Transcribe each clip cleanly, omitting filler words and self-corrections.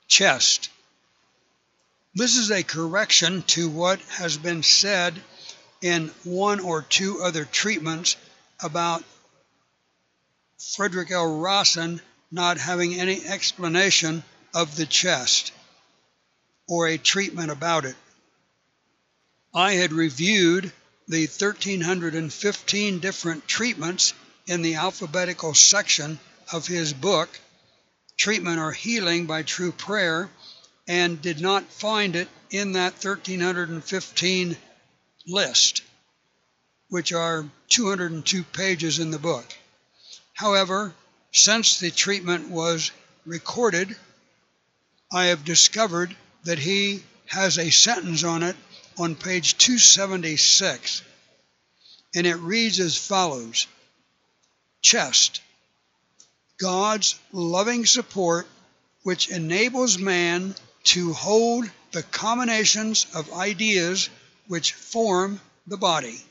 chest. This is a correction to what has been said in one or two other treatments about Frederick L. Rawson not having any explanation of the chest or a treatment about it. I had reviewed the 1,315 different treatments in the alphabetical section of his book, Treatment or Healing by True Prayer, and did not find it in that 1,315 list, which are 202 pages in the book. However, since the treatment was recorded, I have discovered that he has a sentence on it on page 276, and it reads as follows: chest, God's loving support which enables man to hold the combinations of ideas which form the body.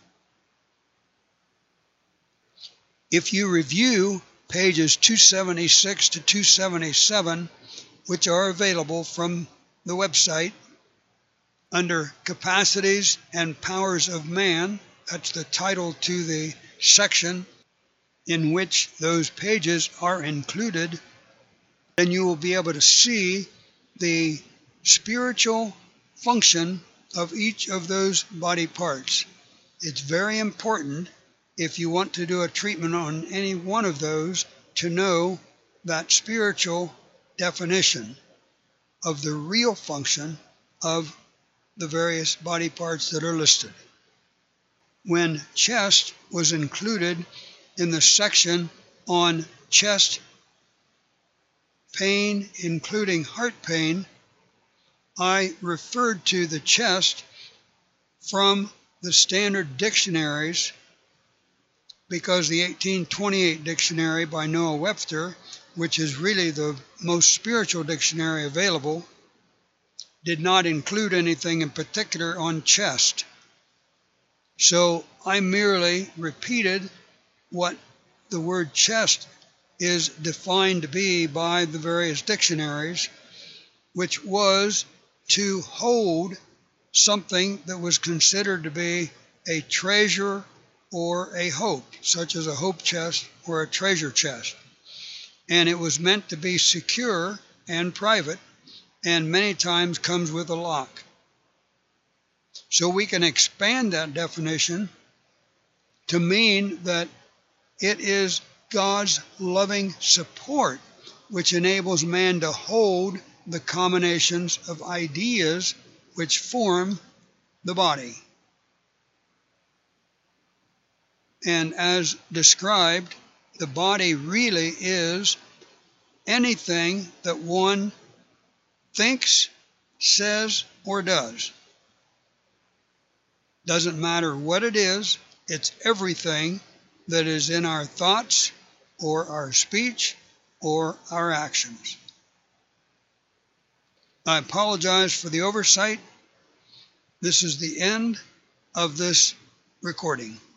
If you review pages 276 to 277, which are available from the website, under Capacities and Powers of Man, that's the title to the section in which those pages are included, then you will be able to see the spiritual function of each of those body parts. It's very important, if you want to do a treatment on any one of those, to know that spiritual definition of the real function of the various body parts that are listed. When chest was included in the section on chest pain, including heart pain, I referred to the chest from the standard dictionaries, because the 1828 dictionary by Noah Webster, which is really the most spiritual dictionary available, did not include anything in particular on chest. So I merely repeated what the word chest is defined to be by the various dictionaries, which was to hold something that was considered to be a treasure or a hope, such as a hope chest or a treasure chest. And it was meant to be secure and private, and many times comes with a lock. So we can expand that definition to mean that it is God's loving support which enables man to hold the combinations of ideas which form the body. And as described, the body really is anything that one thinks, says, or does. Doesn't matter what it is, it's everything that is in our thoughts or our speech or our actions. I apologize for the oversight. This is the end of this recording.